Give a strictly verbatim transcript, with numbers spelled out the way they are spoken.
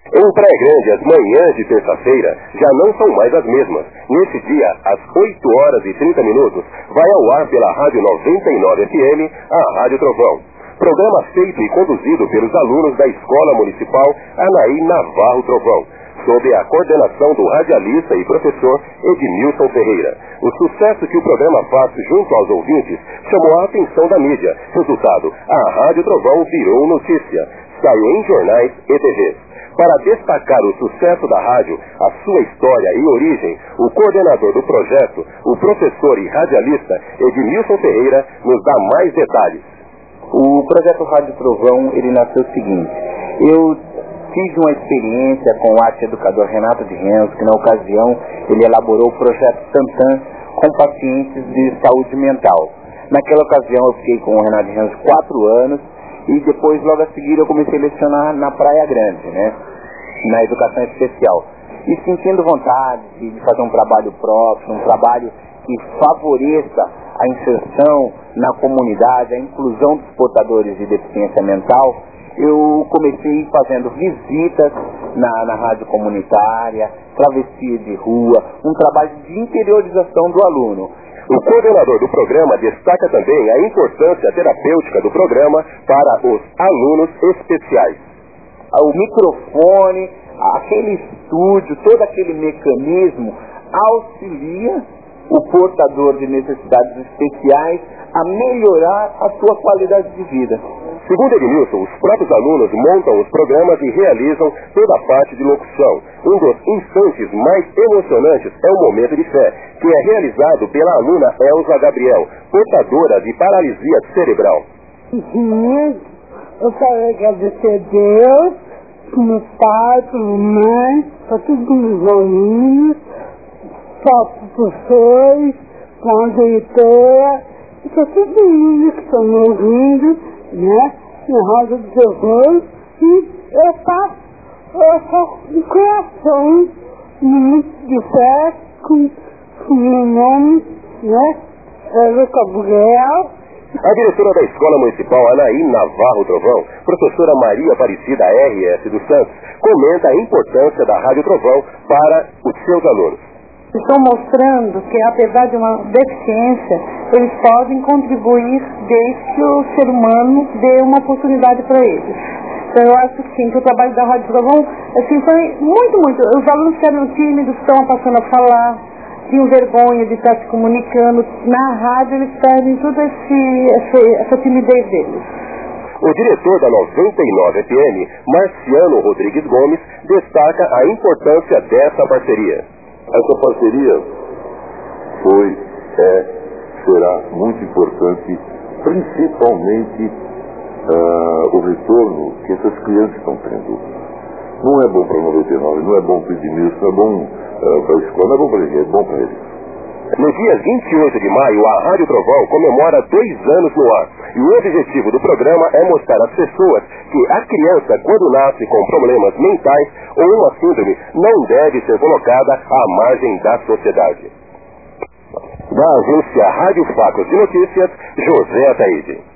Em Praia Grande, as manhãs de terça-feira já não são mais as mesmas. Nesse dia, às oito horas e trinta minutos, vai ao ar pela Rádio noventa e nove F M, a Rádio Trovão. Programa feito e conduzido pelos alunos da Escola Municipal Anaí Navarro Trovão, sob a coordenação do radialista e professor Edmilson Ferreira. O sucesso que o programa faz junto aos ouvintes chamou a atenção da mídia. Resultado, a Rádio Trovão virou notícia. Saiu em jornais e T Vs. Para destacar o sucesso da rádio, a sua história e origem, o coordenador do projeto, o professor e radialista Edmilson Ferreira, nos dá mais detalhes. O projeto Rádio Trovão, ele nasceu o seguinte: eu tive uma experiência com o arte educador Renato de Renzo, que na ocasião ele elaborou o projeto Tantan com pacientes de saúde mental. Naquela ocasião eu fiquei com o Renato de Renzo quatro anos, e depois, logo a seguir, eu comecei a lecionar na Praia Grande, né, na educação especial. E sentindo vontade de fazer um trabalho próprio, um trabalho que favoreça a inserção na comunidade, a inclusão dos portadores de deficiência mental, eu comecei fazendo visitas na, na rádio comunitária, travessia de rua, um trabalho de interiorização do aluno. O coordenador do programa destaca também a importância terapêutica do programa para os alunos especiais. O microfone, aquele estúdio, todo aquele mecanismo auxilia o portador de necessidades especiais a melhorar a sua qualidade de vida. Segundo Edmilson, os próprios alunos montam os programas e realizam toda a parte de locução. Um dos instantes mais emocionantes é o momento de fé, que é realizado pela aluna Elza Gabriel, portadora de paralisia cerebral. Sim, eu quero agradecer a Deus, para meu pai, para minha mãe, para todos os meus alunos, para os professores, para a diretora, e para todo mundo que estão me ouvindo, né, na Rádio do Trovão, e eu faço, eu faço um coração muito de fé com o meu nome, né, é Luca Gabriel. A diretora da Escola Municipal Anaí Navarro Trovão, professora Maria Aparecida R S dos Santos, comenta a importância da Rádio Trovão para os seus alunos. Estão mostrando que, apesar de uma deficiência, eles podem contribuir desde que o ser humano dê uma oportunidade para eles. Então, eu acho sim, que o trabalho da Rádio Trovão assim, foi muito, muito. Os alunos que eram tímidos estão passando a falar, tinham vergonha de estar se comunicando. Na rádio, eles perdem toda esse, essa, essa timidez deles. O diretor da noventa e nove F M, Marciano Rodrigues Gomes, destaca a importância dessa parceria. Essa parceria foi, é, será muito importante, principalmente uh, o retorno que essas crianças estão tendo. Não é bom para a noventa e nove, não é bom para o Edmilson, não é bom uh, para a escola, não é bom para ninguém, é bom para eles. No dia vinte e oito de maio, a Rádio Trovão comemora dois anos no ar. E o objetivo do programa é mostrar às pessoas que a criança, quando nasce com problemas mentais ou uma síndrome, não deve ser colocada à margem da sociedade. Da agência Rádio Facos de Notícias, José Ataíde.